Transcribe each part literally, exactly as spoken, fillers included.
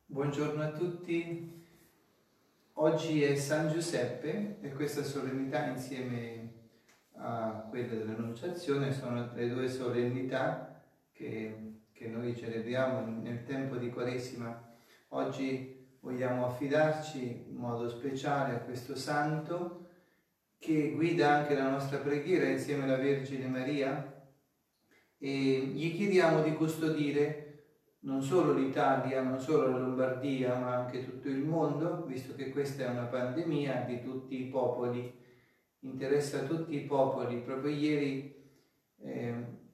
Buongiorno a tutti, oggi è San Giuseppe e questa solennità insieme a quella dell'Annunciazione sono le due solennità che, che noi celebriamo nel tempo di Quaresima. Oggi vogliamo affidarci in modo speciale a questo santo che guida anche la nostra preghiera insieme alla Vergine Maria e gli chiediamo di custodire non solo l'Italia, non solo la Lombardia, ma anche tutto il mondo, visto che questa è una pandemia di tutti i popoli, interessa tutti i popoli. Proprio ieri eh,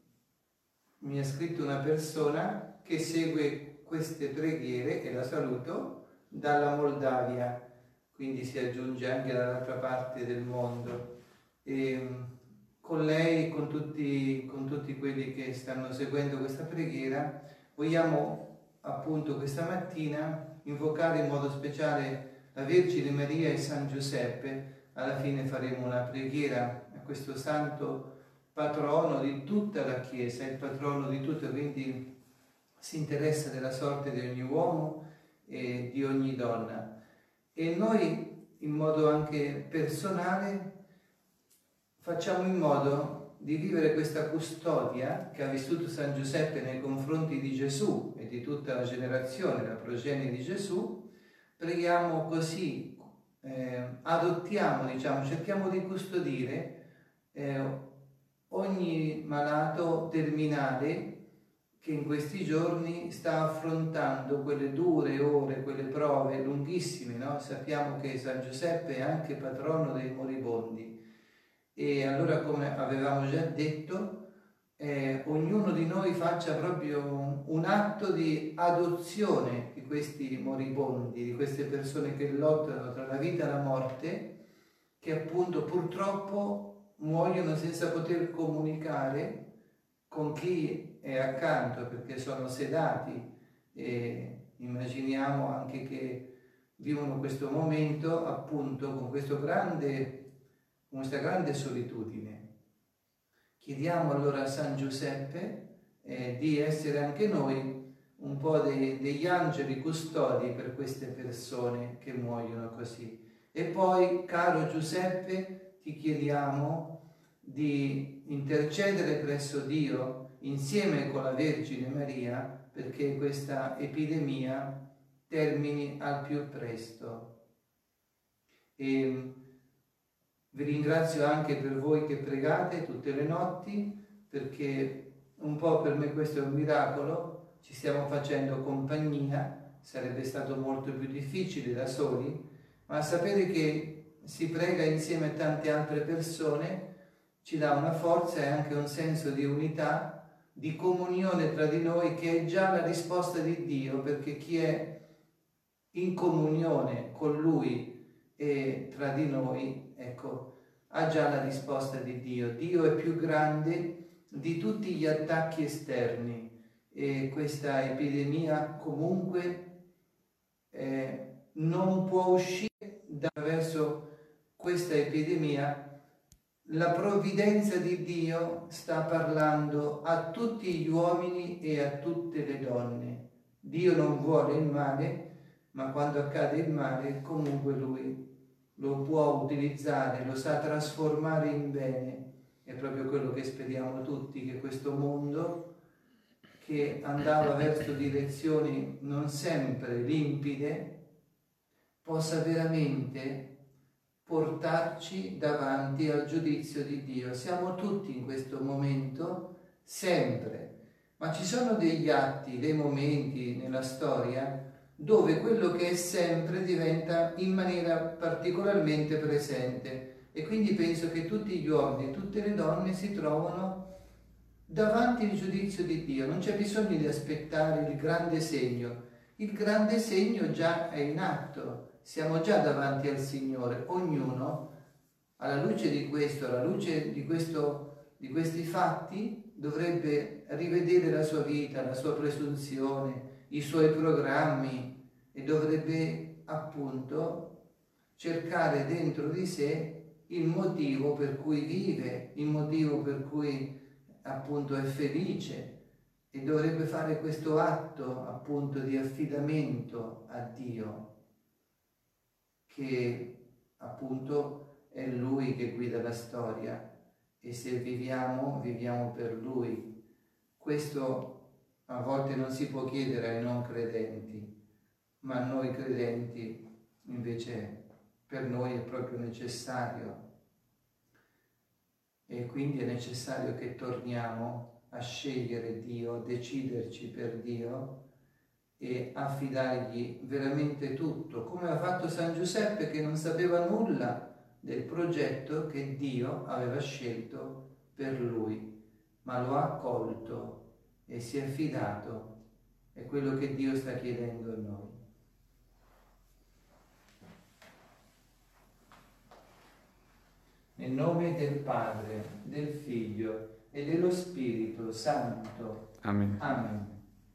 mi ha scritto una persona che segue queste preghiere, e la saluto, dalla Moldavia, quindi si aggiunge anche dall'altra parte del mondo. E, con lei, con tutti, con tutti quelli che stanno seguendo questa preghiera, vogliamo appunto questa mattina invocare in modo speciale la Vergine Maria e San Giuseppe. Alla fine faremo una preghiera a questo santo patrono di tutta la Chiesa, il patrono di tutto, quindi si interessa della sorte di ogni uomo e di ogni donna. E noi in modo anche personale facciamo in modo di vivere questa custodia che ha vissuto San Giuseppe nei confronti di Gesù e di tutta la generazione, la progenie di Gesù. Preghiamo così, eh, adottiamo, diciamo, cerchiamo di custodire eh, ogni malato terminale che in questi giorni sta affrontando quelle dure ore, quelle prove lunghissime, no? Sappiamo che San Giuseppe è anche patrono dei moribondi. E allora, come avevamo già detto, eh, ognuno di noi faccia proprio un atto di adozione di questi moribondi, di queste persone che lottano tra la vita e la morte, che appunto purtroppo muoiono senza poter comunicare con chi è accanto, perché sono sedati, e immaginiamo anche che vivono questo momento appunto con questo grande questa grande solitudine. Chiediamo allora a San Giuseppe eh, di essere anche noi un po' dei, degli angeli custodi per queste persone che muoiono così. E poi, caro Giuseppe, ti chiediamo di intercedere presso Dio insieme con la Vergine Maria perché questa epidemia termini al più presto. E vi ringrazio anche per voi che pregate tutte le notti, perché un po' per me questo è un miracolo, ci stiamo facendo compagnia, sarebbe stato molto più difficile da soli, ma sapere che si prega insieme a tante altre persone ci dà una forza e anche un senso di unità, di comunione tra di noi, che è già la risposta di Dio, perché chi è in comunione con Lui e tra di noi, ecco, ha già la risposta di Dio. Dio è più grande di tutti gli attacchi esterni e questa epidemia comunque eh, non può uscire attraverso questa epidemia. La provvidenza di Dio sta parlando a tutti gli uomini e a tutte le donne. Dio non vuole il male, ma quando accade il male comunque Lui lo può utilizzare, lo sa trasformare in bene. È proprio quello che speriamo tutti, che questo mondo che andava verso direzioni non sempre limpide possa veramente portarci davanti al giudizio di Dio. Siamo tutti in questo momento, sempre, ma ci sono degli atti, dei momenti nella storia dove quello che è sempre diventa in maniera particolarmente presente, e quindi penso che tutti gli uomini e tutte le donne si trovano davanti al giudizio di Dio. Non c'è bisogno di aspettare il grande segno, il grande segno già è in atto, siamo già davanti al Signore. Ognuno, alla luce di questo, alla luce di, questo, di questi fatti, dovrebbe rivedere la sua vita, la sua presunzione, i suoi programmi, e dovrebbe appunto cercare dentro di sé il motivo per cui vive, il motivo per cui appunto è felice, e dovrebbe fare questo atto appunto di affidamento a Dio, che appunto è Lui che guida la storia, e se viviamo, viviamo per Lui. Questo a volte non si può chiedere ai non credenti, ma a noi credenti invece per noi è proprio necessario. E quindi è necessario che torniamo a scegliere Dio, deciderci per Dio e affidargli veramente tutto, come ha fatto San Giuseppe, che non sapeva nulla del progetto che Dio aveva scelto per lui, ma lo ha accolto e si è affidato. È quello che Dio sta chiedendo a noi. Nel nome del Padre, del Figlio e dello Spirito Santo. Amen. Amen.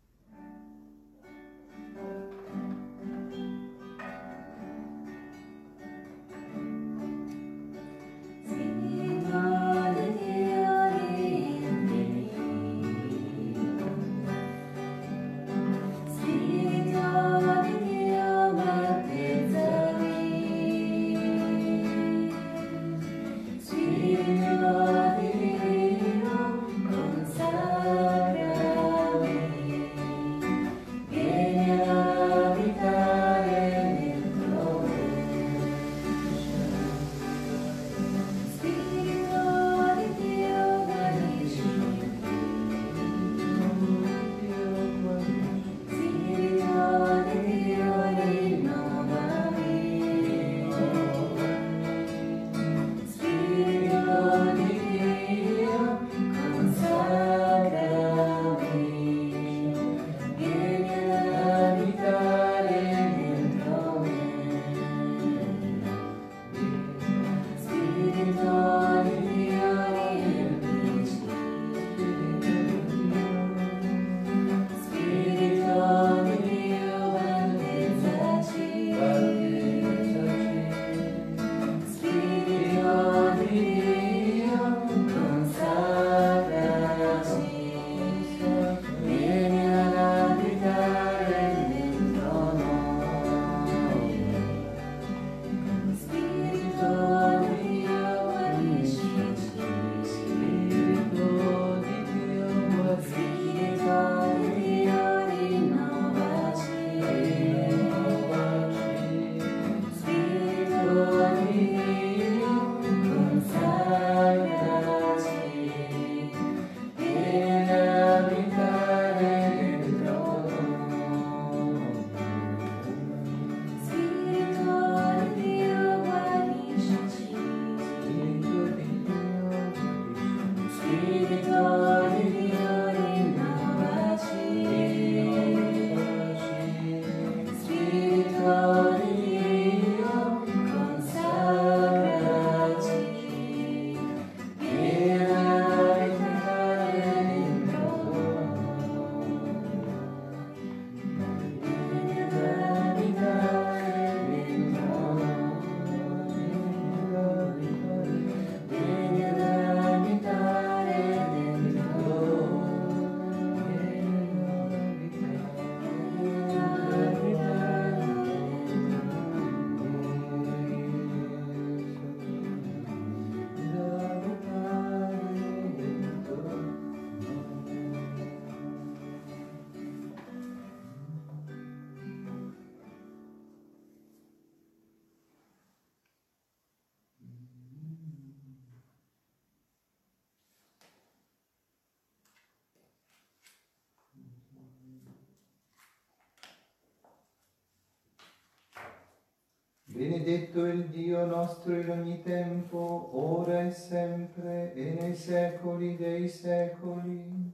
Benedetto il Dio nostro in ogni tempo, ora e sempre, e nei secoli dei secoli.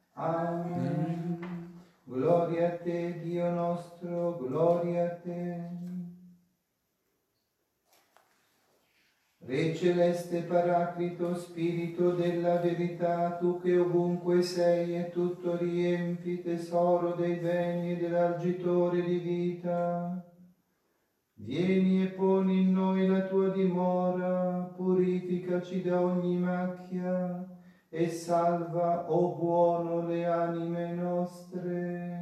Amen. Amen. Gloria a te, Dio nostro, gloria a te. Re celeste Paraclito, Spirito della verità, tu che ovunque sei e tutto riempi, tesoro dei beni e dell'argitore di vita, vieni e poni in noi la tua dimora, purificaci da ogni macchia e salva, o buono, le anime nostre.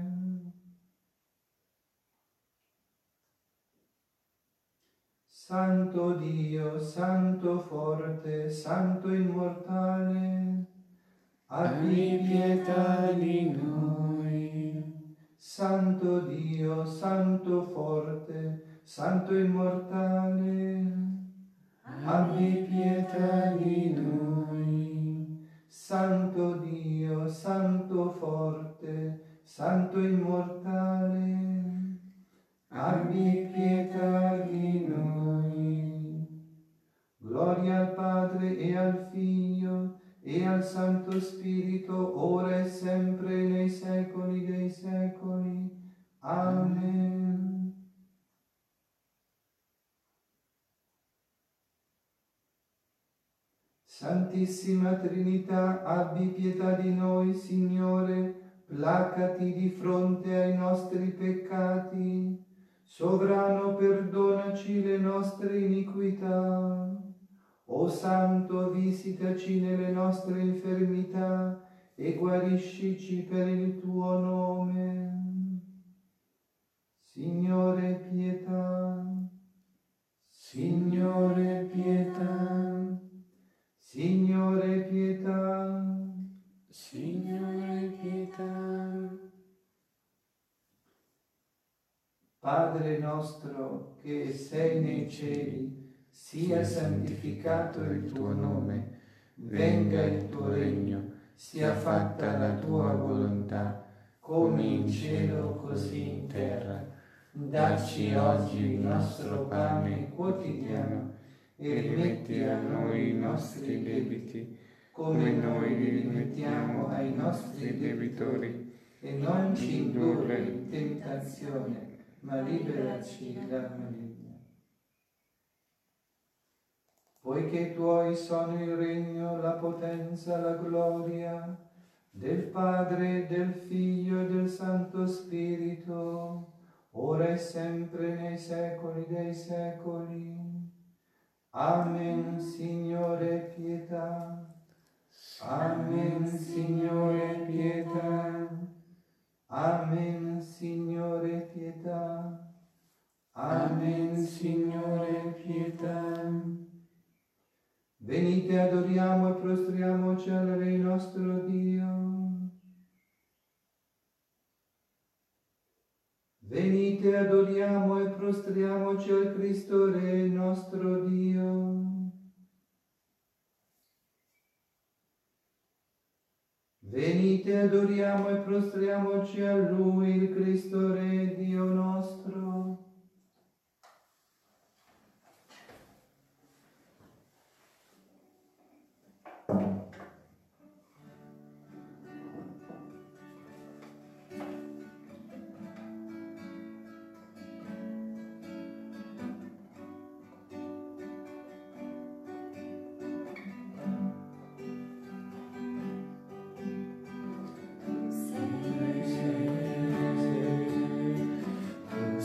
Santo Dio, Santo forte, Santo immortale, abbi pietà di noi. Santo Dio, Santo forte, Santo immortale, abbi pietà di noi. Santo Dio, Santo forte, Santo immortale, abbi pietà di noi. Gloria al Padre e al Figlio e al Santo Spirito, ora e sempre nei secoli dei secoli. Amen. Santissima Trinità, abbi pietà di noi, Signore, placati di fronte ai nostri peccati. Sovrano, perdonaci le nostre iniquità. O Santo, visitaci nelle nostre infermità e guariscici per il tuo nome. Signore, pietà. Signore, pietà. Signore, pietà. Signore, pietà. Padre nostro che sei nei cieli, sia santificato il tuo nome, venga il tuo regno, sia fatta la tua volontà, come in cielo così in terra. Dacci oggi il nostro pane quotidiano e rimetti a noi i nostri debiti, come noi li rimettiamo ai nostri debitori, e non ci indurre in tentazione, ma liberaci dal maligno. Poiché tuoi sono il regno, la potenza, la gloria del Padre, del Figlio e del Santo Spirito, ora e sempre nei secoli dei secoli. Amen, Signore, pietà. Amen, Signore, pietà. Amen, Signore, pietà. Amen, Signore, pietà. Venite, adoriamo e prostriamoci al Re nostro Dio. Venite, adoriamo e prostriamoci al Cristo Re nostro Dio. Venite, adoriamo e prostriamoci a Lui, il Cristo Re, Dio nostro. Tu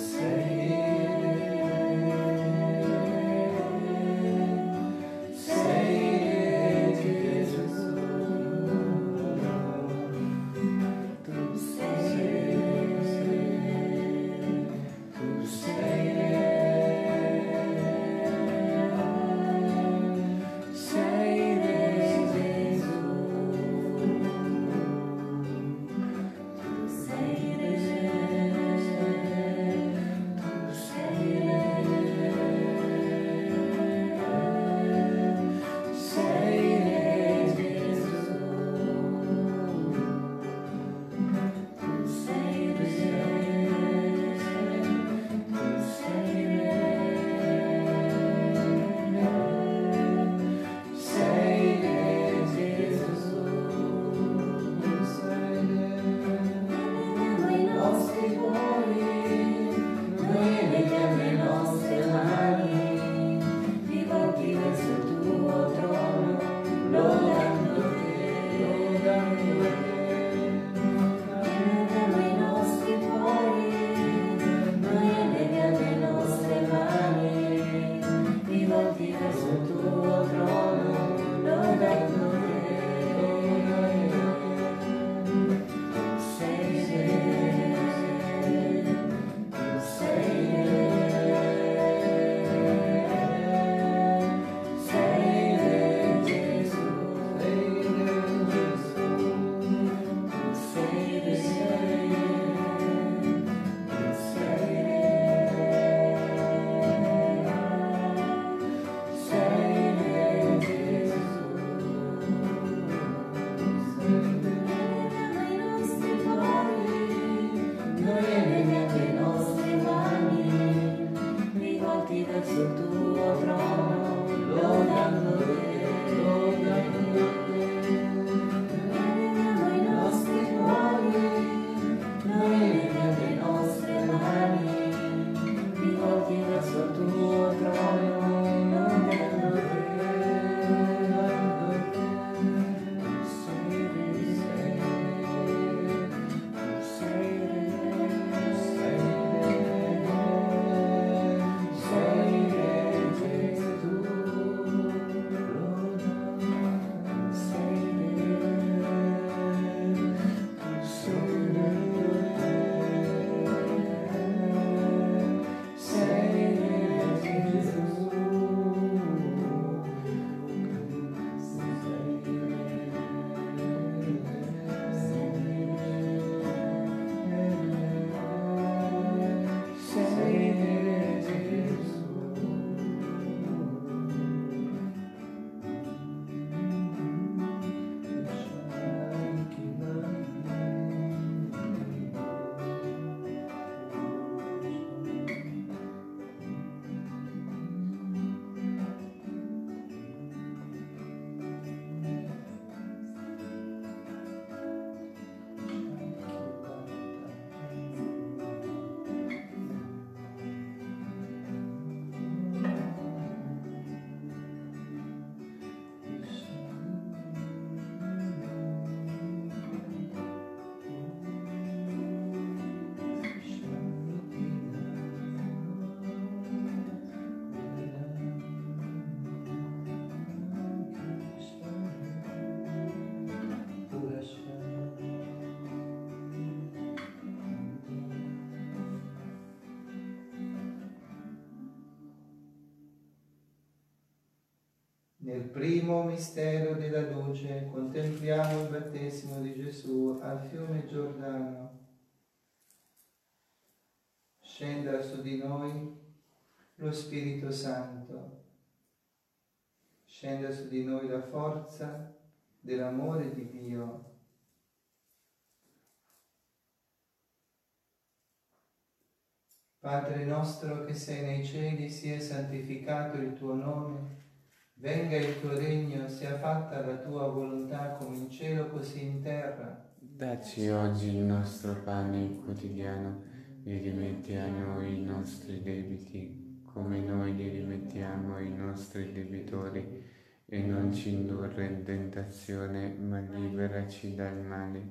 Nel primo mistero della luce contempliamo il battesimo di Gesù al fiume Giordano. Scenda su di noi lo Spirito Santo. Scenda su di noi la forza dell'amore di Dio. Padre nostro che sei nei cieli, sia santificato il tuo nome. Venga il tuo regno, sia fatta la tua volontà come in cielo così in terra. Dacci oggi il nostro pane quotidiano e rimetti a noi i nostri debiti, come noi li rimettiamo ai nostri debitori, e non ci indurre in tentazione, ma liberaci dal male.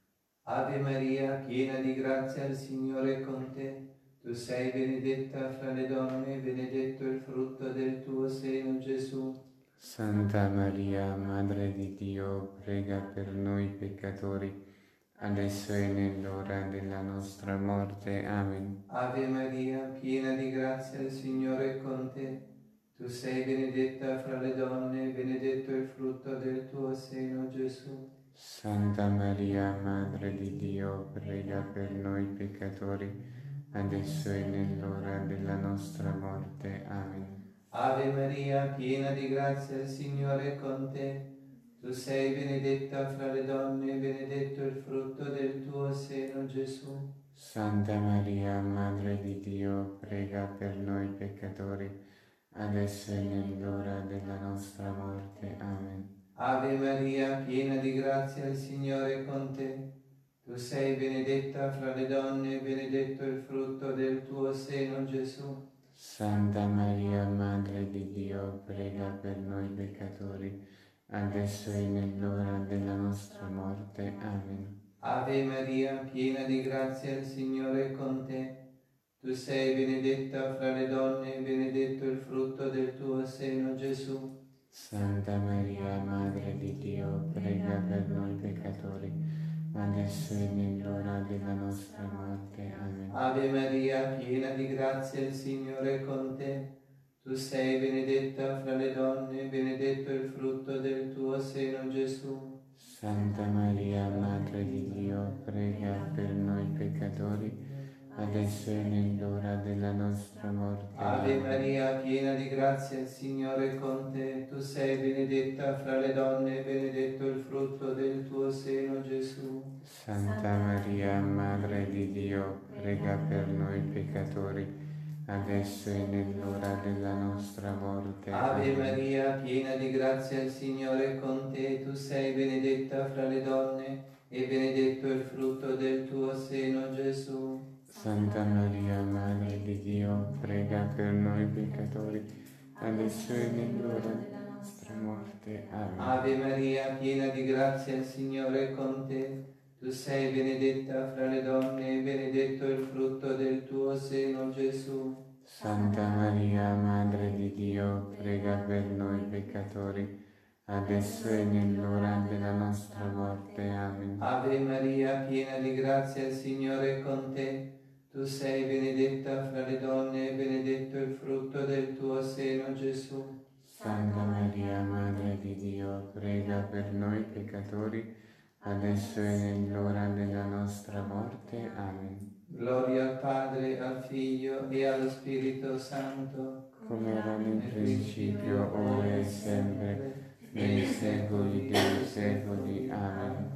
Ave Maria, piena di grazia, il Signore è con te. Tu sei benedetta fra le donne e benedetto il frutto del tuo seno, Gesù. Santa Maria, Madre di Dio, prega per noi peccatori, adesso è nell'ora della nostra morte. Amen. Ave Maria, piena di grazia, il Signore è con te. Tu sei benedetta fra le donne e benedetto il frutto del tuo seno, Gesù. Santa Maria, Madre di Dio, prega per noi peccatori, adesso è nell'ora della nostra morte. Amen. Ave Maria, piena di grazia, il Signore è con te. Tu sei benedetta fra le donne e benedetto il frutto del tuo seno, Gesù. Santa Maria, Madre di Dio, prega per noi peccatori, adesso è nell'ora della nostra morte. Amen. Ave Maria, piena di grazia, il Signore è con te. Tu sei benedetta fra le donne e benedetto il frutto del tuo seno, Gesù. Santa Maria, Madre di Dio, prega per noi peccatori, adesso è nell'ora della nostra morte. Amen. Ave Maria, piena di grazia, il Signore è con te. Tu sei benedetta fra le donne e benedetto il frutto del tuo seno, Gesù. Santa Maria, Madre di Dio, prega per noi peccatori, adesso è nell'ora della nostra morte. Amen. Ave Maria, piena di grazia, il Signore è con te. Tu sei benedetta fra le donne e benedetto il frutto del tuo seno, Gesù. Santa Maria, Madre di Dio, prega per noi peccatori, adesso è nell'ora della nostra morte. Ave Maria, piena di grazia, il Signore è con te. Tu sei benedetta fra le donne e benedetto il frutto del tuo seno, Gesù. Santa Maria, Madre di Dio, prega per noi peccatori, adesso è nell'ora della nostra morte. Ave Maria, piena di grazia, il Signore è con te. Tu sei benedetta fra le donne e benedetto il frutto del tuo seno, Gesù. Santa Maria, Madre di Dio, prega per noi peccatori, adesso è nell'ora della nostra morte. Amen. Ave Maria, piena di grazia, il Signore è con te. Tu sei benedetta fra le donne e benedetto il frutto del tuo seno, Gesù. Santa Maria, Madre di Dio, prega per noi peccatori, adesso è nell'ora della nostra morte. Amen. Ave Maria, piena di grazia, il Signore è con te. Tu sei benedetta fra le donne e benedetto il frutto del tuo seno, Gesù. Santa Maria, Madre di Dio, prega per noi peccatori, adesso è nell'ora della nostra morte. Amen. Gloria al Padre, al Figlio e allo Spirito Santo, come era nel principio, ora e sempre, nei secoli dei secoli. Amen.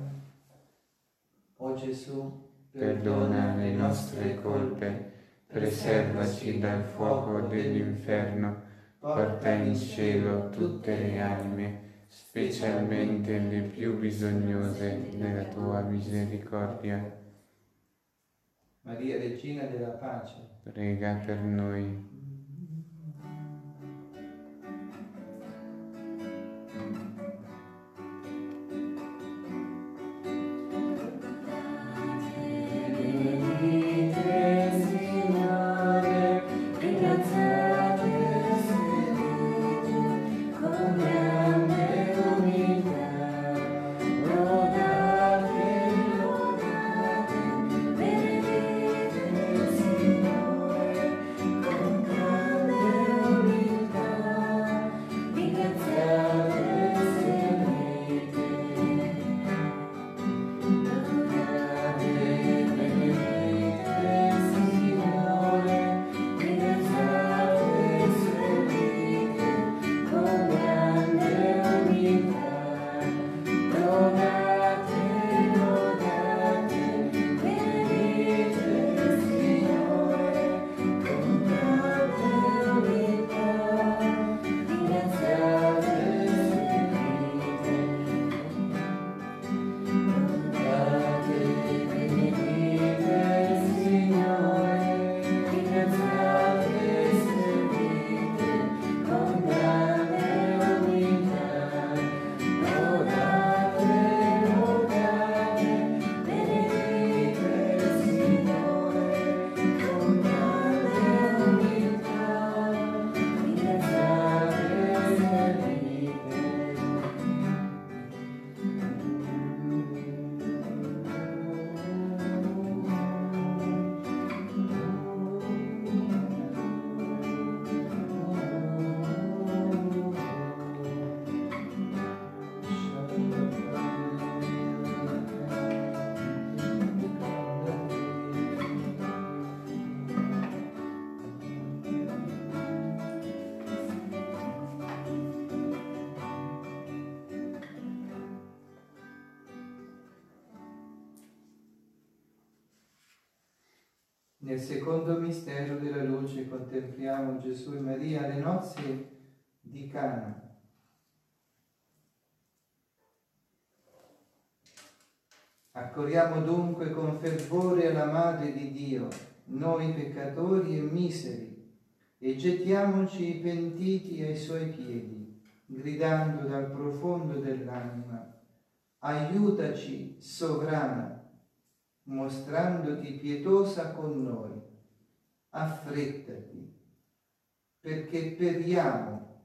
O Gesù, perdona le nostre colpe, preservaci dal fuoco dell'inferno, porta in cielo tutte le anime, specialmente le più bisognose della tua misericordia. Maria, Regina della Pace, prega per noi. Con Nel secondo mistero della luce contempliamo Gesù e Maria alle nozze di Cana. Accorriamo dunque con fervore alla Madre di Dio, noi peccatori e miseri, e gettiamoci pentiti ai Suoi piedi, gridando dal profondo dell'anima: aiutaci, sovrana, mostrandoti pietosa con noi. Affrettati, perché periamo.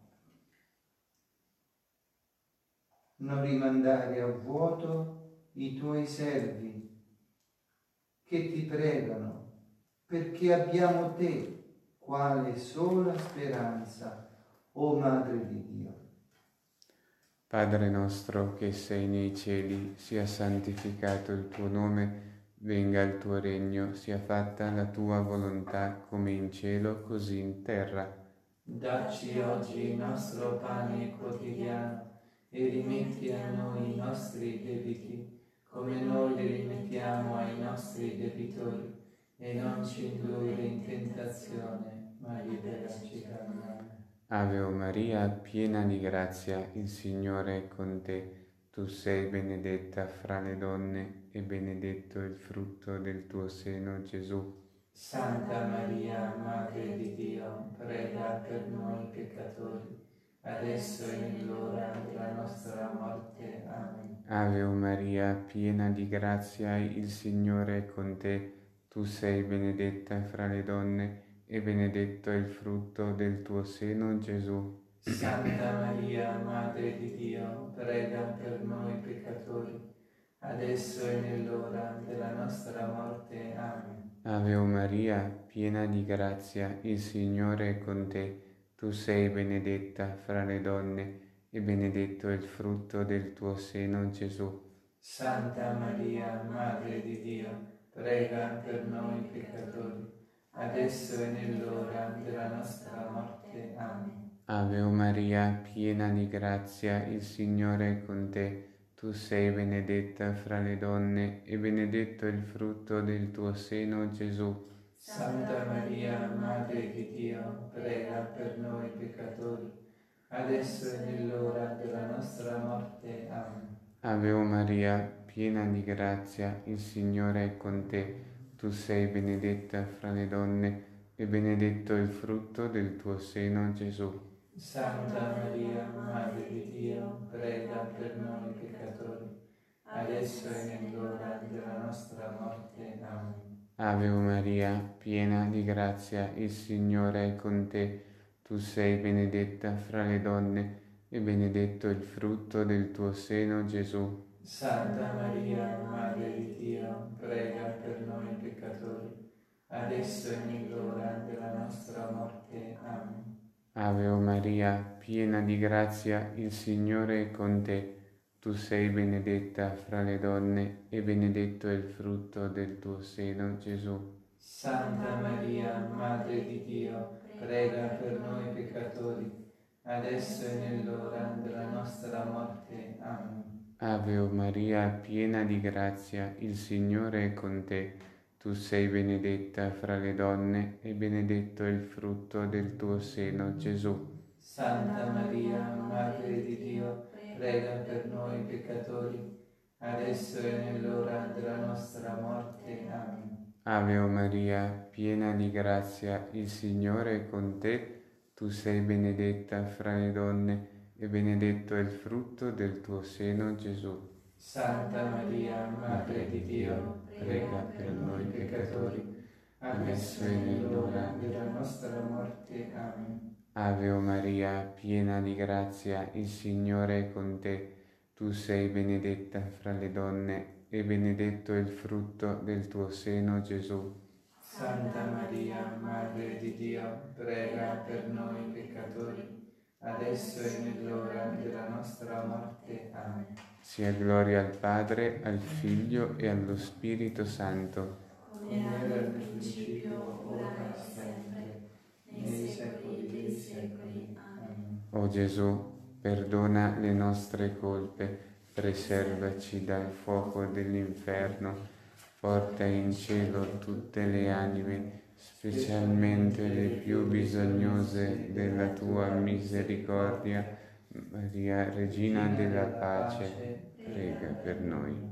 Non rimandare a vuoto i tuoi servi che ti pregano, perché abbiamo te quale sola speranza, o Madre di Dio. Padre nostro che sei nei cieli, sia santificato il tuo nome, venga il tuo regno, sia fatta la tua volontà come in cielo così in terra. Dacci oggi il nostro pane quotidiano e rimetti a noi i nostri debiti, come noi li rimettiamo ai nostri debitori, e non ci indurre in tentazione, ma liberaci dal male. Ave o Maria, piena di grazia, il Signore è con te. Tu sei benedetta fra le donne e benedetto il frutto del tuo seno, Gesù. Santa Maria, Madre di Dio, prega per noi peccatori, adesso e nell'ora della nostra morte. Amen. Ave o Maria, piena di grazia, il Signore è con te. Tu sei benedetta fra le donne e benedetto è il frutto del tuo seno, Gesù. Santa Maria, Madre di Dio, prega per noi peccatori, adesso e nell'ora della nostra morte. Amen. Ave o Maria, piena di grazia, il Signore è con te. Tu sei benedetta fra le donne e benedetto è il frutto del tuo seno, Gesù. Santa Maria, Madre di Dio, prega per noi peccatori, adesso e nell'ora della nostra morte. Amen. Ave o Maria, piena di grazia, il Signore è con te. Tu sei benedetta fra le donne e benedetto è il frutto del tuo seno, Gesù. Santa Maria, Madre di Dio, prega per noi peccatori, adesso e nell'ora della nostra morte. Amen. Ave o Maria, piena di grazia, il Signore è con te. Tu sei benedetta fra le donne e benedetto è il frutto del tuo seno, Gesù. Santa Maria, Madre di Dio, prega per noi peccatori, adesso e nell'ora della nostra morte. Amen. Ave o Maria, piena di grazia, il Signore è con te. Tu sei benedetta fra le donne e benedetto è il frutto del tuo seno, Gesù. Santa Maria, Madre di Dio, prega per noi peccatori, adesso e nell'ora della nostra morte. Amen. Ave o Maria, piena di grazia, il Signore è con te. Tu sei benedetta fra le donne e benedetto è il frutto del tuo seno, Gesù. Santa Maria, Madre di Dio, prega per noi peccatori, adesso e nell'ora della nostra morte. Amen. Ave o Maria, piena di grazia, il Signore è con te. Tu sei benedetta fra le donne e benedetto è il frutto del tuo seno, Gesù. Santa Maria, Madre di Dio, prega per noi peccatori, adesso e nell'ora della nostra morte. Amen. Ave o Maria, piena di grazia, il Signore è con te. Tu sei benedetta fra le donne e benedetto è il frutto del tuo seno, Gesù. Santa Maria, Madre di Dio, prega per noi peccatori, adesso e nell'ora della nostra morte. Amen. Ave o Maria, piena di grazia, il Signore è con te. Tu sei benedetta fra le donne e benedetto è il frutto del tuo seno, Gesù. Santa Maria, Madre di Dio, prega per noi peccatori, adesso e nell'ora della nostra morte. Amen. Sia gloria al Padre, al Figlio e allo Spirito Santo. Come era nel principio, ora e sempre, nei secoli dei secoli. Amen. O Gesù, perdona le nostre colpe, preservaci dal fuoco dell'inferno, porta in cielo tutte le anime, specialmente le più bisognose della tua misericordia. Maria, Regina della pace, prega per noi.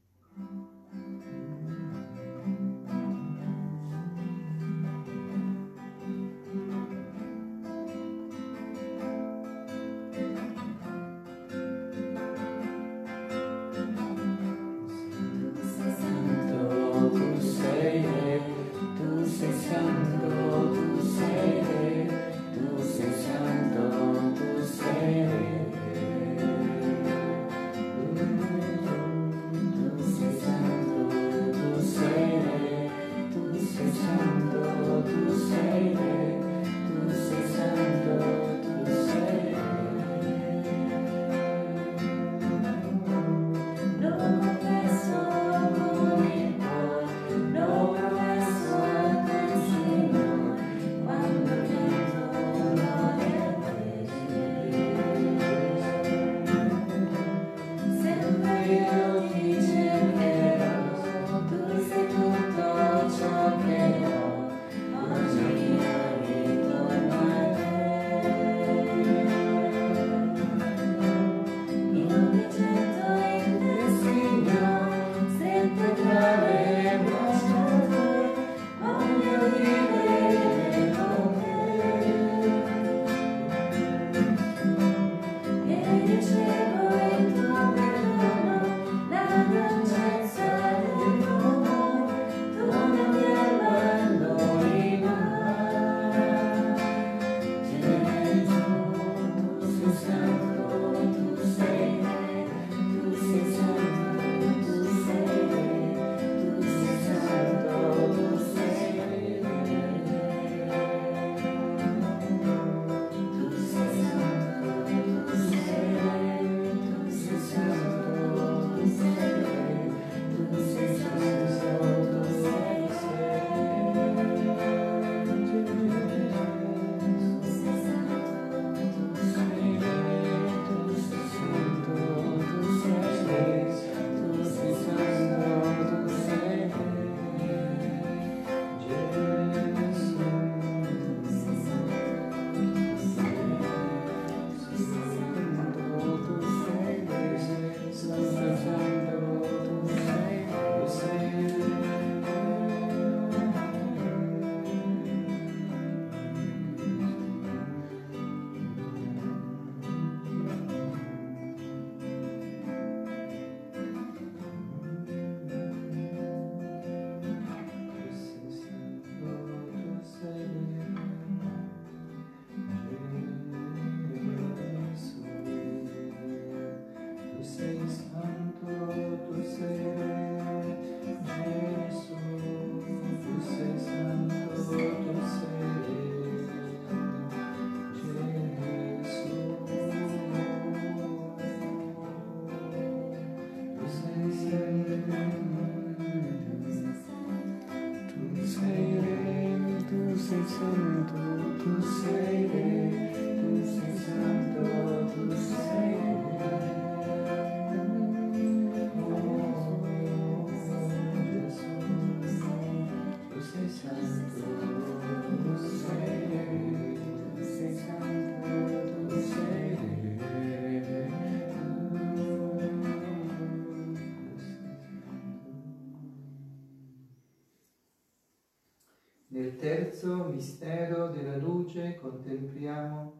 Nel terzo mistero della luce contempliamo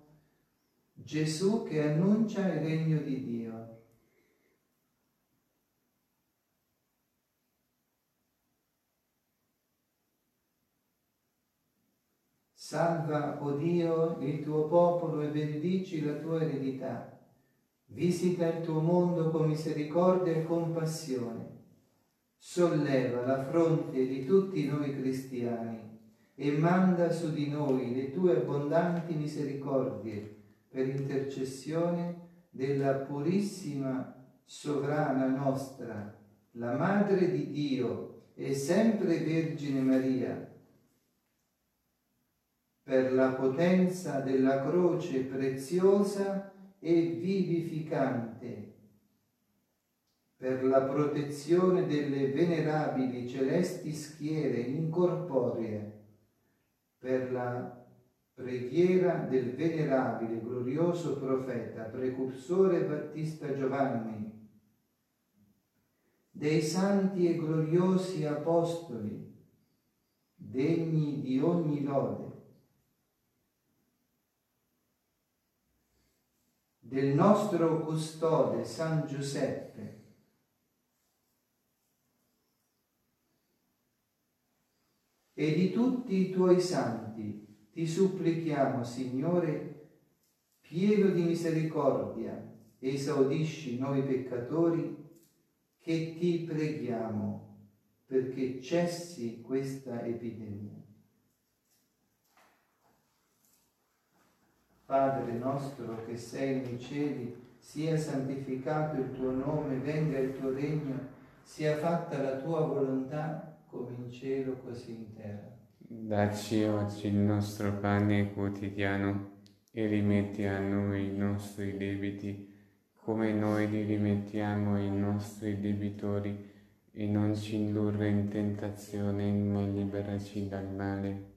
Gesù che annuncia il regno di Dio. Salva, o Dio, il tuo popolo e benedici la tua eredità. Visita il tuo mondo con misericordia e compassione. Solleva la fronte di tutti noi cristiani e manda su di noi le tue abbondanti misericordie per intercessione della purissima sovrana nostra, la Madre di Dio e sempre Vergine Maria, per la potenza della croce preziosa e vivificante. per la protezione delle venerabili celesti schiere incorporee, per la preghiera del venerabile glorioso profeta, precursore Battista Giovanni, dei santi e gloriosi apostoli, degni di ogni lode, del nostro custode San Giuseppe, e di tutti i tuoi santi, ti supplichiamo, Signore, pieno di misericordia, esaudisci noi peccatori, che ti preghiamo perché cessi questa epidemia. Padre nostro che sei nei cieli, sia santificato il tuo nome, venga il tuo regno, sia fatta la tua volontà, come in cielo così in terra. Dacci oggi il nostro pane quotidiano e rimetti a noi i nostri debiti, come noi li rimettiamo ai nostri debitori, e non ci indurre in tentazione, ma liberaci dal male.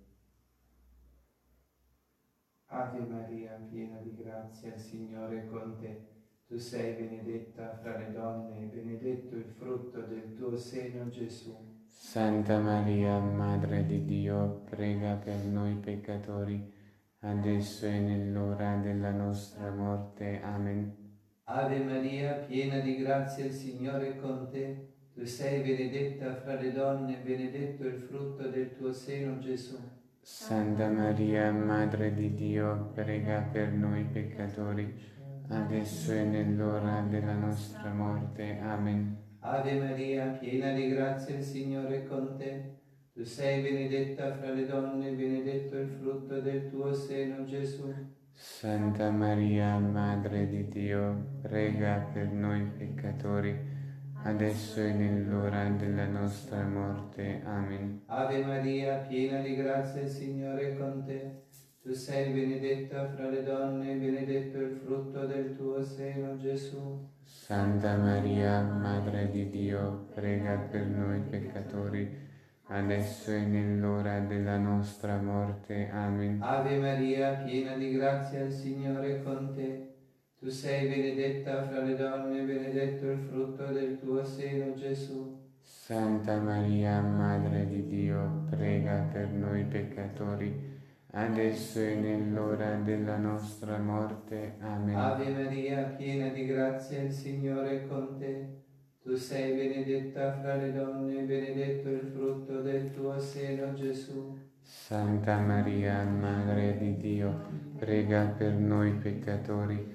Ave Maria, piena di grazia, il Signore è con te. Tu sei benedetta fra le donne, e benedetto il frutto del tuo seno, Gesù. Santa Maria, Madre di Dio, prega per noi peccatori, adesso e nell'ora della nostra morte. Amen. Ave Maria, piena di grazia, il Signore è con te. Tu sei benedetta fra le donne, e benedetto il frutto del tuo seno, Gesù. Santa Maria, Madre di Dio, prega per noi peccatori, adesso e nell'ora della nostra morte. Amen. Ave Maria, piena di grazia, il Signore è con te. Tu sei benedetta fra le donne, e benedetto il frutto del tuo seno, Gesù. Santa Maria, Madre di Dio, prega per noi peccatori, adesso e nell'ora della nostra morte. Amen. Ave Maria, piena di grazia, il Signore è con te. Tu sei benedetta fra le donne, e benedetto il frutto del tuo seno, Gesù. Santa Maria, Madre di Dio, prega per noi peccatori, adesso e nell'ora della nostra morte. Amen. Ave Maria, piena di grazia, il Signore è con te. Tu sei benedetta fra le donne, e benedetto il frutto del tuo seno, Gesù. Santa Maria, Madre di Dio, prega per noi peccatori, adesso e nell'ora della nostra morte. Amen. Ave Maria, piena di grazia, il Signore è con te. Tu sei benedetta fra le donne, e benedetto il frutto del tuo seno, Gesù. Santa Maria, Madre di Dio, prega per noi peccatori,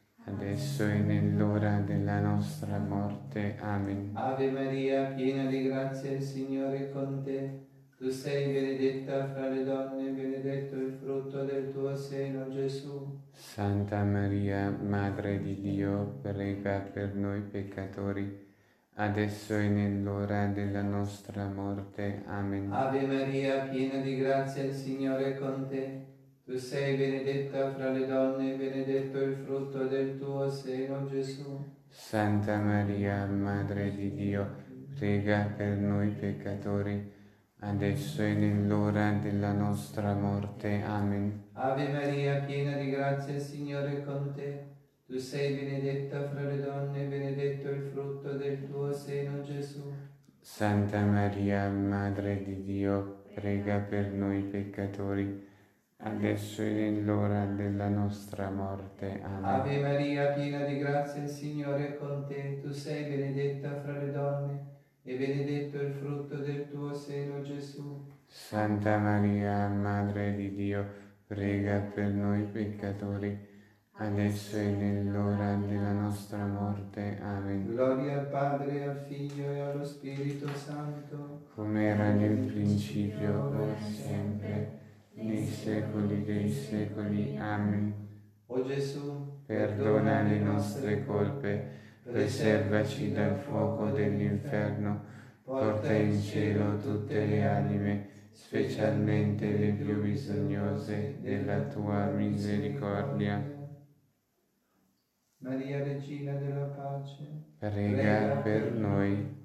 adesso e nell'ora della nostra morte. Amen. Ave Maria, piena di grazia, il Signore è con te. Tu sei benedetta fra le donne, e benedetto il frutto del tuo seno, Gesù. Santa Maria, Madre di Dio, prega per noi peccatori, adesso e nell'ora della nostra morte. Amen. Ave Maria, piena di grazia, il Signore è con te. Tu sei benedetta fra le donne, e benedetto il frutto del tuo seno, Gesù. Santa Maria, Madre di Dio, prega per noi peccatori, adesso e nell'ora della nostra morte. Amen. Ave Maria, piena di grazia, il Signore è con te. Tu sei benedetta fra le donne, e benedetto il frutto del tuo seno, Gesù. Santa Maria, Madre di Dio, prega per noi peccatori, adesso e nell'ora della nostra morte. Amen. Ave Maria, piena di grazia, il Signore è con te. Tu sei benedetta fra le donne, e benedetto il frutto del tuo seno, Gesù. Santa Maria, Madre di Dio, prega per noi peccatori, adesso e nell'ora della nostra morte. Amen. Gloria al Padre, al Figlio e allo Spirito Santo, come era nel principio, ora e sempre, nei secoli dei secoli. Amen. O Gesù, Perdona le nostre colpe, preservaci dal fuoco dell'inferno, porta in cielo tutte le anime, specialmente le più bisognose della tua misericordia. Maria, Regina della Pace, prega, prega per noi.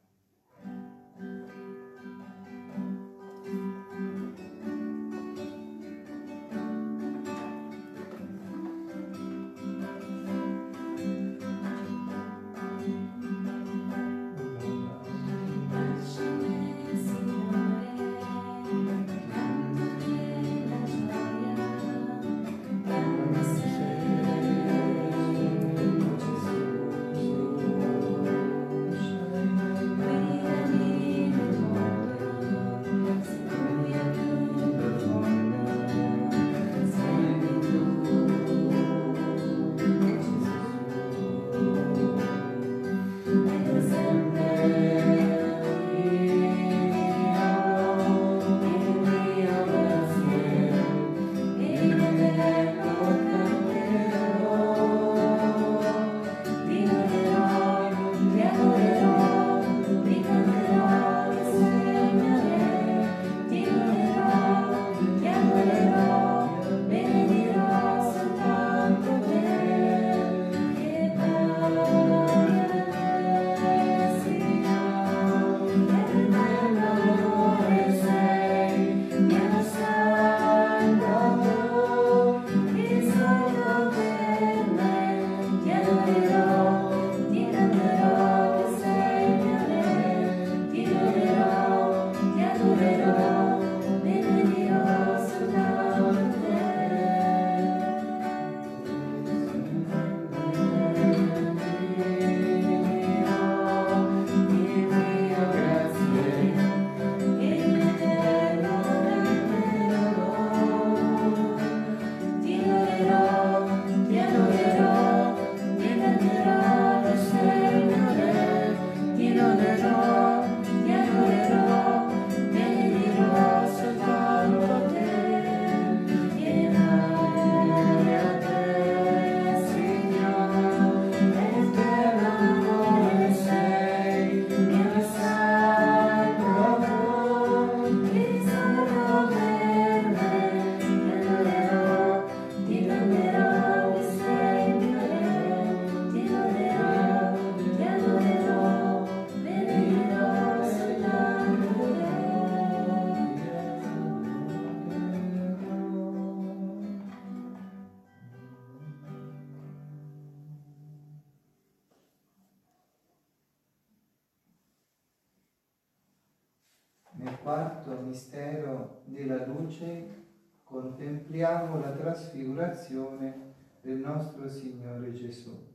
Nel quarto mistero della luce contempliamo la trasfigurazione del nostro Signore Gesù.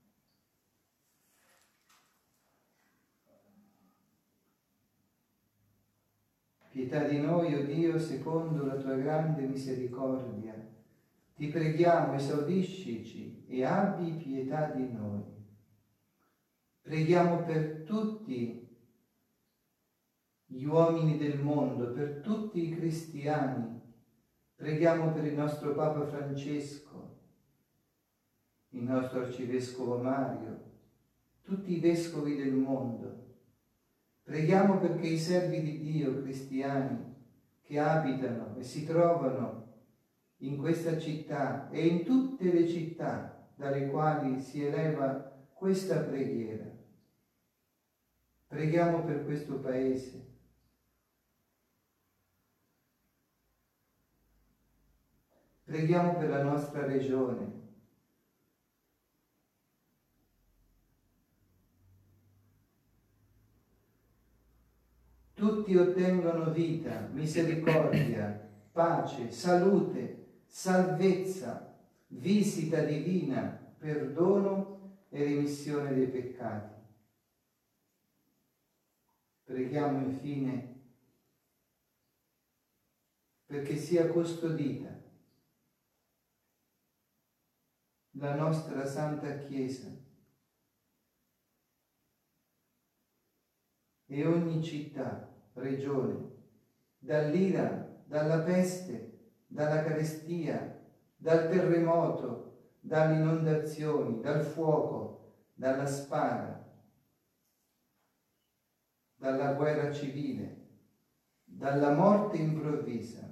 Pietà di noi, o Dio, secondo la tua grande misericordia. Ti preghiamo, esaudiscici e abbi pietà di noi. Preghiamo per tutti gli uomini del mondo, per tutti i cristiani. Preghiamo per il nostro Papa Francesco, il nostro Arcivescovo Mario, tutti i vescovi del mondo. Preghiamo perché i servi di Dio cristiani che abitano e si trovano in questa città e in tutte le città dalle quali si eleva questa preghiera. Preghiamo per questo Paese. Preghiamo per la nostra regione. Tutti ottengono vita, misericordia, pace, salute, salvezza, visita divina, perdono e remissione dei peccati. Preghiamo infine perché sia custodita la nostra Santa Chiesa e ogni città, regione, dall'ira, dalla peste, dalla carestia, dal terremoto, dalle inondazioni, dal fuoco, dalla spada, dalla guerra civile, dalla morte improvvisa.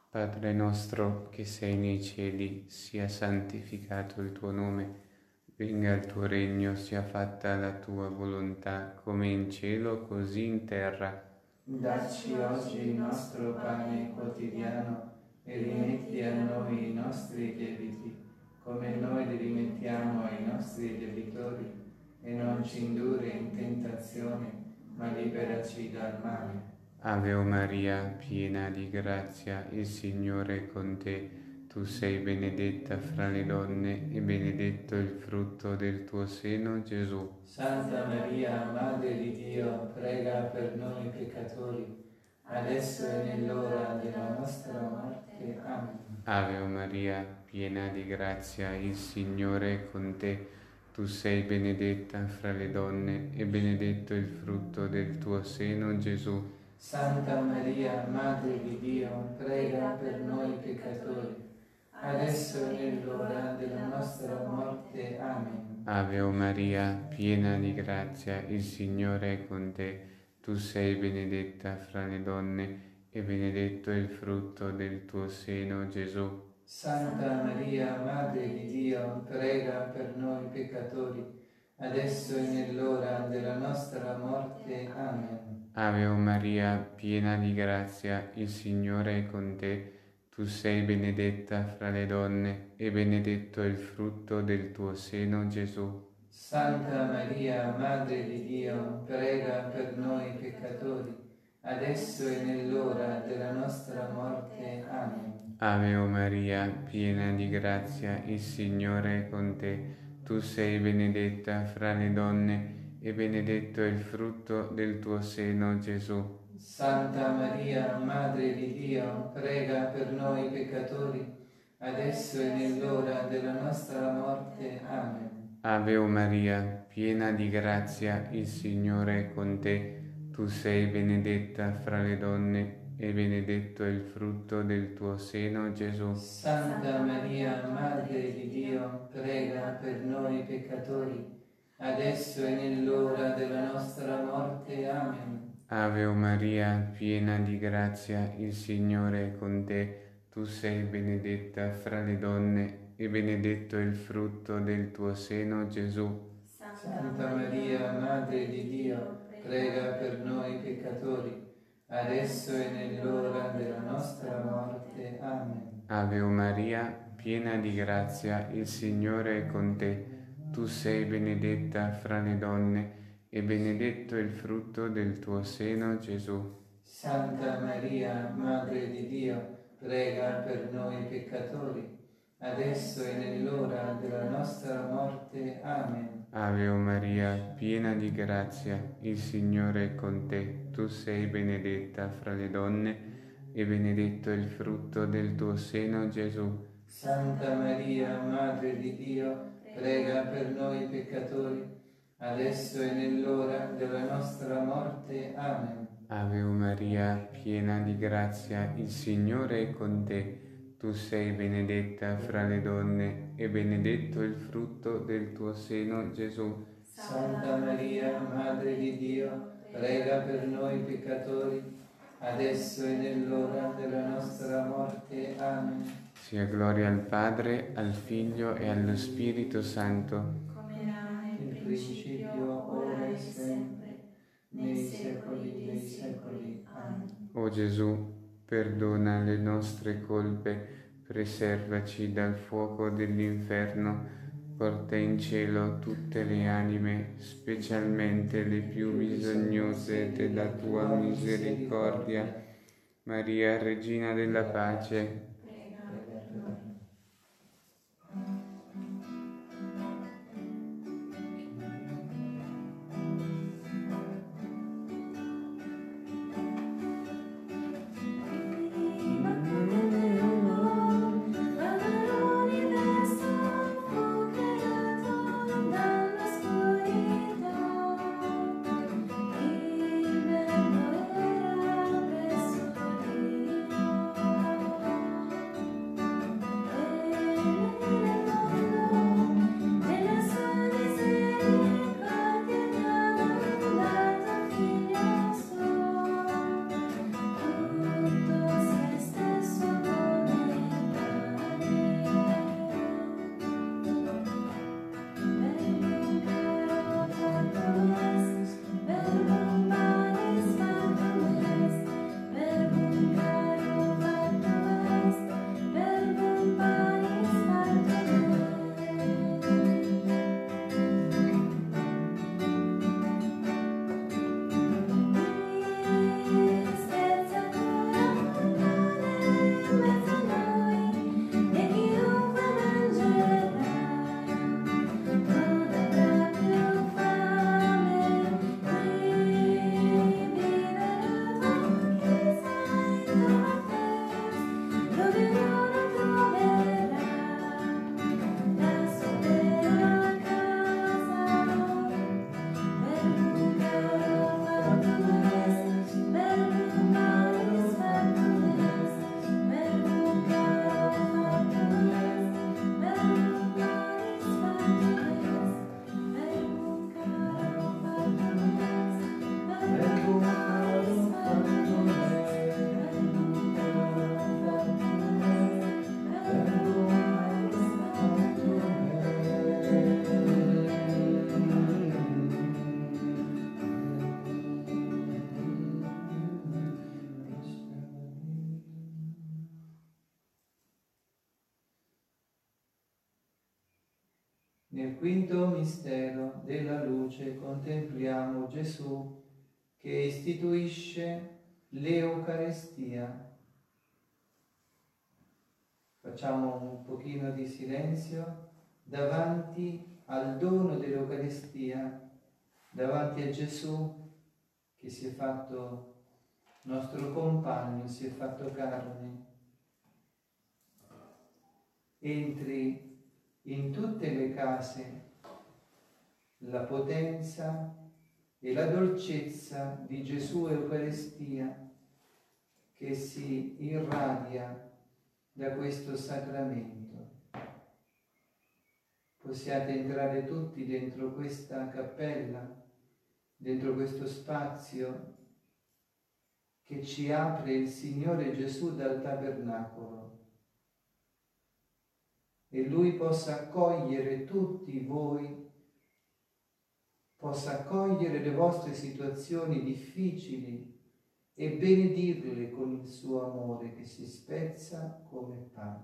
Padre nostro che sei nei cieli, sia santificato il tuo nome, venga il tuo regno, sia fatta la tua volontà, come in cielo così in terra. Dacci oggi il nostro pane quotidiano e rimetti a noi i nostri debiti, come noi li rimettiamo ai nostri debitori, e non ci indurre in tentazione, ma liberaci dal male. Ave Maria, piena di grazia, il Signore è con te. Tu sei benedetta fra le donne e benedetto il frutto del tuo seno, Gesù. Santa Maria, Madre di Dio, prega per noi peccatori, adesso e nell'ora della nostra morte. Amen. Ave Maria, piena di grazia, il Signore è con te. Tu sei benedetta fra le donne e benedetto il frutto del tuo seno, Gesù. Santa Maria, Madre di Dio, prega per noi peccatori, adesso e nell'ora della nostra morte. Amen. Ave Maria, piena di grazia, il Signore è con te. Tu sei benedetta fra le donne e benedetto il frutto del tuo seno, Gesù. Santa Maria, Madre di Dio, prega per noi peccatori, adesso e nell'ora della nostra morte. Amen. Ave Maria, piena di grazia, il Signore è con te. Tu sei benedetta fra le donne e benedetto il frutto del tuo seno, Gesù. Santa Maria, Madre di Dio, prega per noi peccatori, adesso e nell'ora della nostra morte. Amen. Ave Maria, piena di grazia, il Signore è con te. Tu sei benedetta fra le donne e benedetto il frutto del tuo seno, Gesù. Santa Maria, Madre di Dio, prega per noi peccatori, adesso e nell'ora della nostra morte. Amen. Ave Maria, piena di grazia, il Signore è con te. Tu sei benedetta fra le donne e benedetto il frutto del tuo seno, Gesù. Santa Maria, Madre di Dio, prega per noi peccatori, adesso e nell'ora della nostra morte. Amen. Ave Maria, piena di grazia, il Signore è con te. Tu sei benedetta fra le donne e benedetto il frutto del tuo seno, Gesù. Santa Maria, Madre di Dio, prega per noi peccatori, adesso e nell'ora della nostra morte. Amen. Ave Maria, piena di grazia, il Signore è con te. Tu sei benedetta fra le donne e benedetto il frutto del tuo seno, Gesù. Santa Maria, Madre di Dio, prega per noi peccatori, adesso e nell'ora della nostra morte. Amen. Ave Maria, piena di grazia, il Signore è con te. Tu sei benedetta fra le donne e benedetto il frutto del tuo seno, Gesù. Santa Maria, Madre di Dio, prega per noi peccatori, adesso e nell'ora della nostra morte. Amen. Ave Maria, piena di grazia, il Signore è con te. Tu sei benedetta fra le donne e benedetto il frutto del tuo seno, Gesù. Santa Maria, Madre di Dio, prega per noi peccatori, adesso e nell'ora della nostra morte. Amen. Sia gloria al Padre, al Figlio e allo Spirito Santo. Come era nel In principio, ora e sempre, nei secoli dei secoli. Amen. O Gesù, perdona le nostre colpe, preservaci dal fuoco dell'inferno, porta in cielo tutte le anime, specialmente le più bisognose della tua misericordia. Maria, Regina della Pace, prega per noi. Nel quinto mistero della luce contempliamo Gesù che istituisce l'Eucarestia. Facciamo un pochino di silenzio davanti al dono dell'Eucarestia, davanti a Gesù che si è fatto nostro compagno, si è fatto carne. Entri in tutte le case la potenza e la dolcezza di Gesù Eucaristia che si irradia da questo sacramento. Possiate entrare tutti dentro questa cappella, dentro questo spazio che ci apre il Signore Gesù dal tabernacolo, e Lui possa accogliere tutti voi, possa accogliere le vostre situazioni difficili e benedirle con il suo amore che si spezza come pane.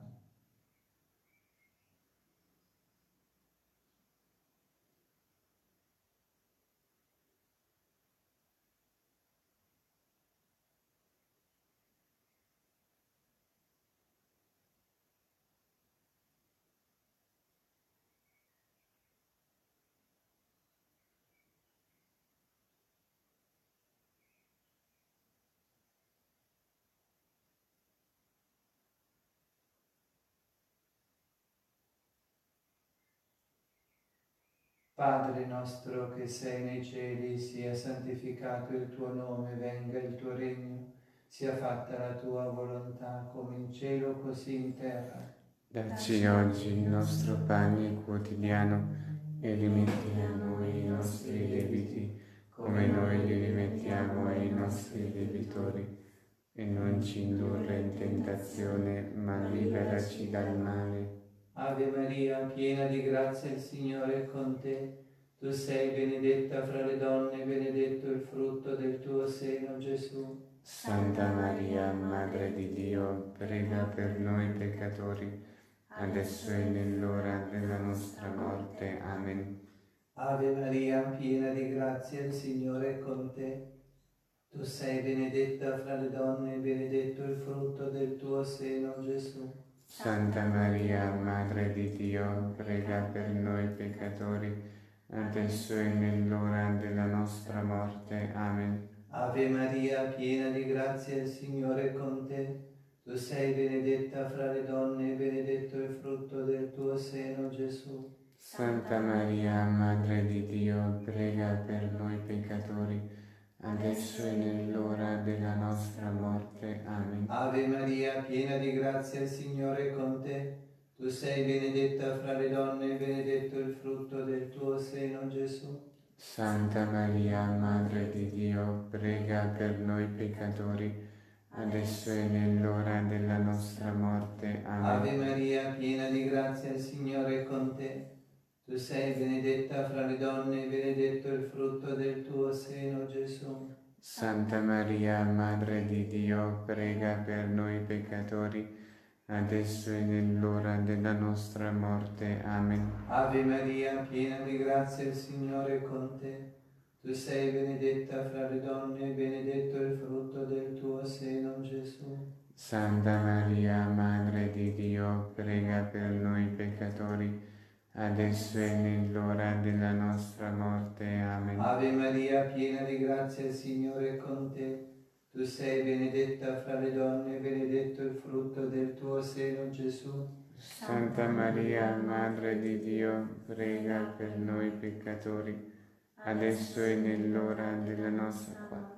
Padre nostro che sei nei cieli, sia santificato il tuo nome, venga il tuo regno, sia fatta la tua volontà come in cielo così in terra. Dacci oggi il nostro pane quotidiano e rimetti a noi i nostri debiti come noi li rimettiamo ai nostri debitori, e non ci indurre in tentazione ma liberaci dal male. Ave Maria, piena di grazia, il Signore è con te. Tu sei benedetta fra le donne, benedetto il frutto del tuo seno, Gesù. Santa Maria, Madre di Dio, prega per noi peccatori, adesso e nell'ora della nostra morte. Amen. Ave Maria, piena di grazia, il Signore è con te. Tu sei benedetta fra le donne, benedetto il frutto del tuo seno, Gesù. Santa Maria, Madre di Dio, prega per noi peccatori, adesso e nell'ora della nostra morte. Amen. Ave Maria, piena di grazia, il Signore è con te. Tu sei benedetta fra le donne, benedetto il frutto del tuo seno, Gesù. Santa Maria, Madre di Dio, prega per noi peccatori, adesso e nell'ora della nostra morte. Amen. Ave Maria, piena di grazia, il Signore è con te. Tu sei benedetta fra le donne, benedetto il frutto del tuo seno, Gesù. Santa Maria, Madre di Dio, prega per noi peccatori, adesso e nell'ora della nostra morte. Amen. Ave Maria, piena di grazia, il Signore è con te. Tu sei benedetta fra le donne, benedetto il frutto del tuo seno, Gesù. Santa Maria, Madre di Dio, prega per noi peccatori, adesso e nell'ora della nostra morte. Amen. Ave Maria, piena di grazia, il Signore è con te. Tu sei benedetta fra le donne, benedetto il frutto del tuo seno, Gesù. Santa Maria, Madre di Dio, prega per noi peccatori, adesso e nell'ora della nostra morte. Amen. Ave Maria, piena di grazia, il Signore è con te. Tu sei benedetta fra le donne, benedetto il frutto del tuo seno, Gesù. Santa Maria, Madre di Dio, prega per noi peccatori, adesso e nell'ora della nostra morte.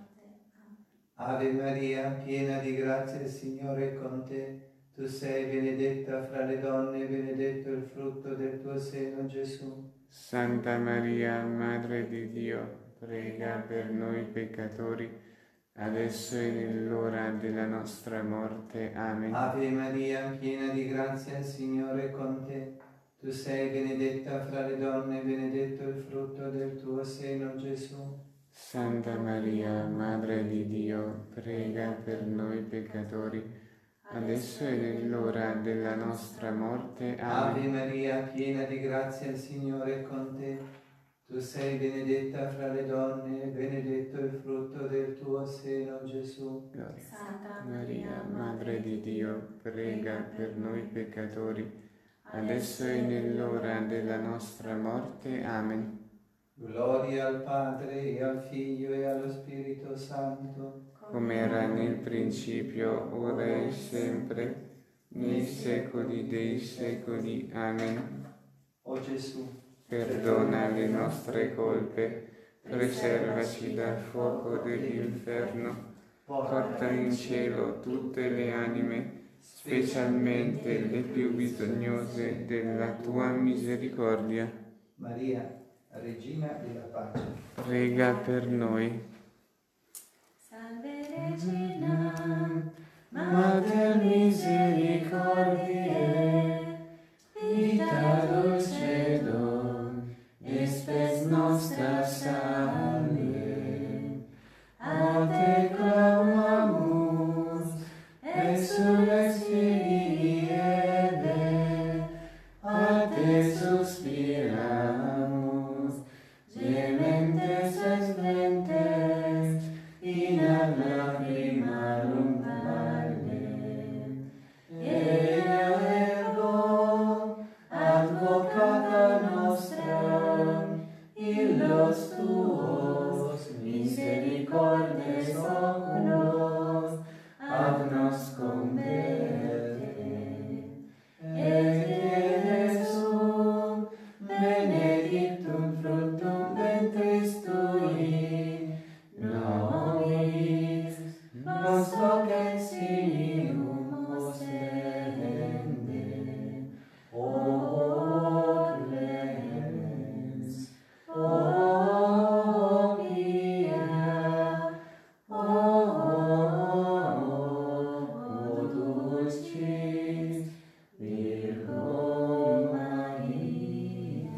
Ave Maria, piena di grazia, il Signore è con te. Tu sei benedetta fra le donne, benedetto il frutto del tuo seno, Gesù. Santa Maria, Madre di Dio, prega per noi peccatori, adesso e nell'ora della nostra morte. Amen. Ave Maria, piena di grazia, il Signore è con te. Tu sei benedetta fra le donne, benedetto il frutto del tuo seno, Gesù. Santa Maria, Madre di Dio, prega per noi peccatori, adesso e nell'ora della nostra morte. Ave Amen. Maria, piena di grazia, il Signore è con te. Tu sei benedetta fra le donne, e benedetto il frutto del tuo seno, Gesù. Gloria. Santa Maria, Madre di Dio, prega per noi peccatori, adesso e nell'ora della nostra morte. Amen. Gloria al Padre, e al Figlio, e allo Spirito Santo. Come era nel principio, ora e sempre, nei secoli dei secoli. Amen. O Gesù, Perdona le nostre colpe, preservaci dal fuoco dell'inferno, porta in cielo tutte le anime, specialmente le più bisognose della tua misericordia. Maria, Regina della pace. Prega per noi. Salve Regina, Mater misericordiae, vita dulcedo, et spes nostra salve. A te clamamus, exsulexi diebe, a te suspiramus, gementes et flentes, in ad lacrimarum vale. Ea ergo, advocata nostra, illos tuos misericordes oculos, ad nos converte. Et Jesum, benedictum fructum ventris tui, nobis nostro exilium ostende. O clemens, o pia, o dulcis Virgo Maria.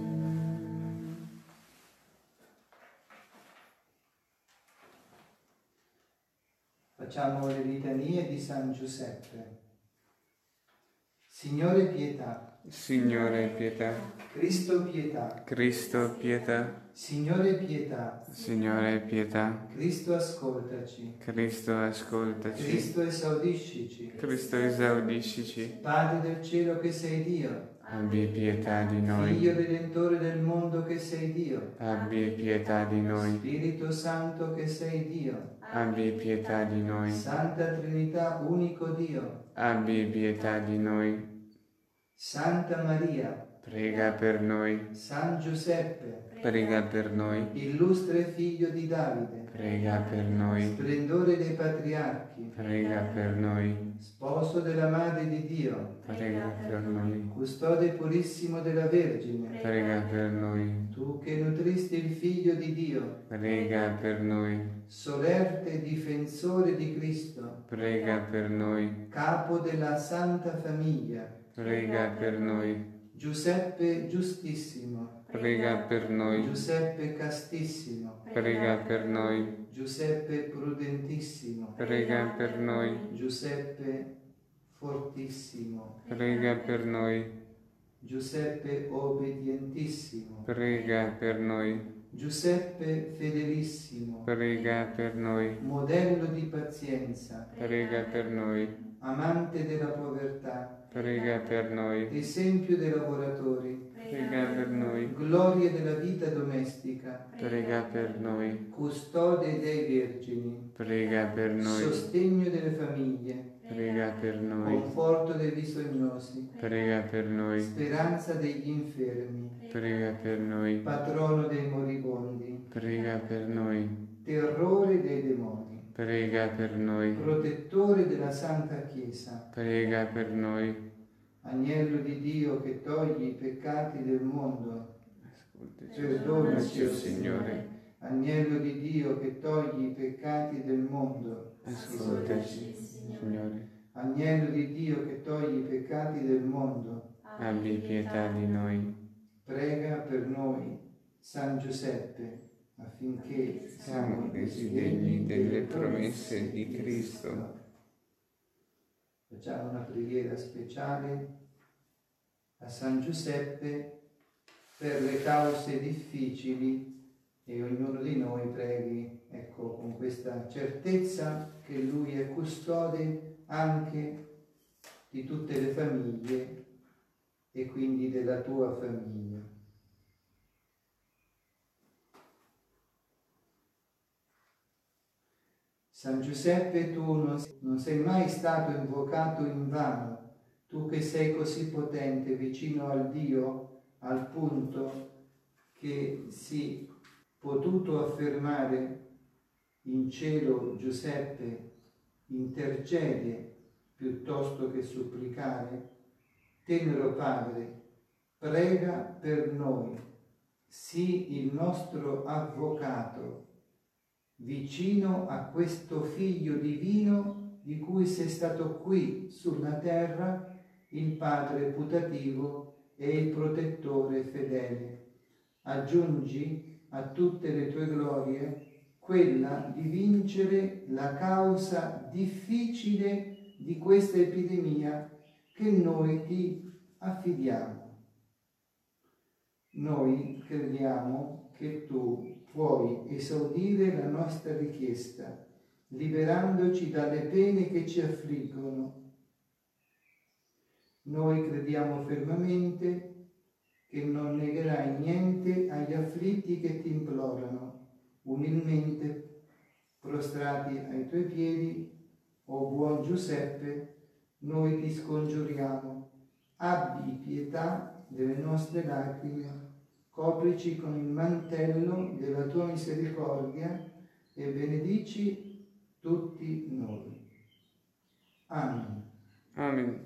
Facciamo le litanie di San Giuseppe. Signore pietà, Signore pietà, Cristo pietà, Cristo pietà, Signore pietà, Signore pietà, Cristo ascoltaci, Cristo ascoltaci, Cristo esaudiscici, Cristo esaudiscici, Padre del cielo che sei Dio, abbi pietà di noi, Figlio Redentore del mondo che sei Dio, abbi pietà di noi, Spirito Santo che sei Dio, abbi pietà di noi, Santa Trinità unico Dio, abbi pietà di noi, Santa Maria, prega per noi, San Giuseppe, prega per noi, illustre figlio di Davide, prega per noi, splendore dei patriarchi, prega per noi, sposo della Madre di Dio, prega per noi, custode purissimo della Vergine, prega per noi, tu che nutristi il Figlio di Dio, prega per noi, solerte difensore di Cristo, prega per noi, capo della Santa Famiglia, prega per noi, Giuseppe giustissimo, prega per noi, Giuseppe castissimo, prega per noi, Giuseppe prudentissimo, prega per noi, Giuseppe fortissimo, prega per noi, Giuseppe obbedientissimo, prega per noi, Giuseppe fedelissimo, prega per noi, modello di pazienza, prega per noi, amante della povertà, prega per noi, esempio dei lavoratori, prega per noi, gloria della vita domestica, prega per noi, custode dei vergini, prega per noi, sostegno delle famiglie, prega per noi, conforto dei bisognosi, prega per noi, speranza degli infermi, prega per noi, patrono dei moribondi, prega per noi, terrore dei demoni, prega per noi, protettore della Santa Chiesa, prega per noi, agnello di Dio che togli i peccati del mondo, ascoltaci, perdonaci, o o Signore, agnello di Dio che togli i peccati del mondo, ascoltaci, Signore, agnello di Dio che togli i peccati del mondo, abbi pietà di noi, prega per noi, San Giuseppe, affinché siamo desidegni delle promesse di Cristo. Facciamo una preghiera speciale a San Giuseppe per le cause difficili e ognuno di noi preghi, ecco, con questa certezza che lui è custode anche di tutte le famiglie e quindi della tua famiglia. San Giuseppe, tu non, non sei mai stato invocato in vano, tu che sei così potente vicino al Dio, al punto che si è potuto affermare in cielo Giuseppe intercede piuttosto che supplicare. Tenero Padre, prega per noi, sii il nostro avvocato, vicino a questo Figlio divino di cui sei stato qui sulla terra il Padre putativo e il protettore fedele. Aggiungi a tutte le tue glorie quella di vincere la causa difficile di questa epidemia che noi ti affidiamo. Noi crediamo che tu puoi esaudire la nostra richiesta, liberandoci dalle pene che ci affliggono. Noi crediamo fermamente che non negherai niente agli afflitti che ti implorano, umilmente prostrati ai tuoi piedi, o buon Giuseppe, noi ti scongiuriamo, abbi pietà delle nostre lacrime, coprici con il mantello della tua misericordia e benedici tutti noi. Amen. Amen.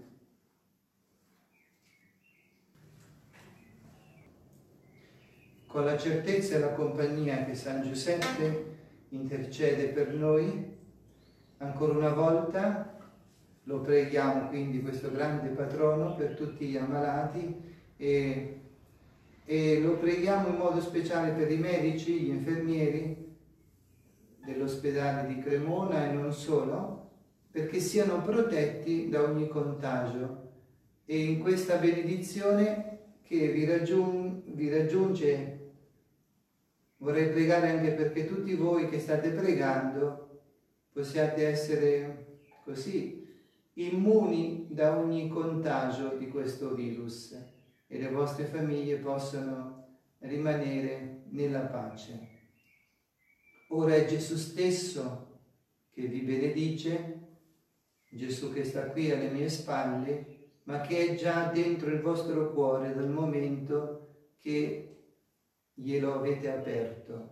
Con la certezza e la compagnia che San Giuseppe intercede per noi, ancora una volta lo preghiamo, quindi questo grande patrono, per tutti gli ammalati e, e lo preghiamo in modo speciale per i medici, gli infermieri dell'ospedale di Cremona e non solo, perché siano protetti da ogni contagio. E in questa benedizione che vi, raggiung- vi raggiunge vorrei pregare anche perché tutti voi che state pregando possiate essere così immuni da ogni contagio di questo virus e le vostre famiglie possano rimanere nella pace. Ora è Gesù stesso che vi benedice, Gesù che sta qui alle mie spalle, ma che è già dentro il vostro cuore dal momento che glielo avete aperto.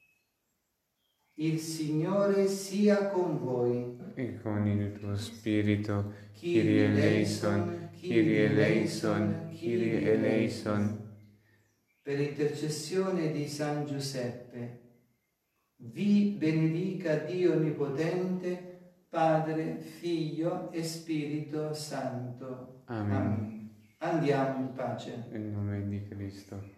Il Signore sia con voi. E con il tuo spirito, Kyrie eleison, Kyrie eleison, Kyrie eleison. Per intercessione di San Giuseppe, vi benedica Dio Onnipotente, Padre, Figlio e Spirito Santo. Amen. Amen. Andiamo in pace. In nome di Cristo.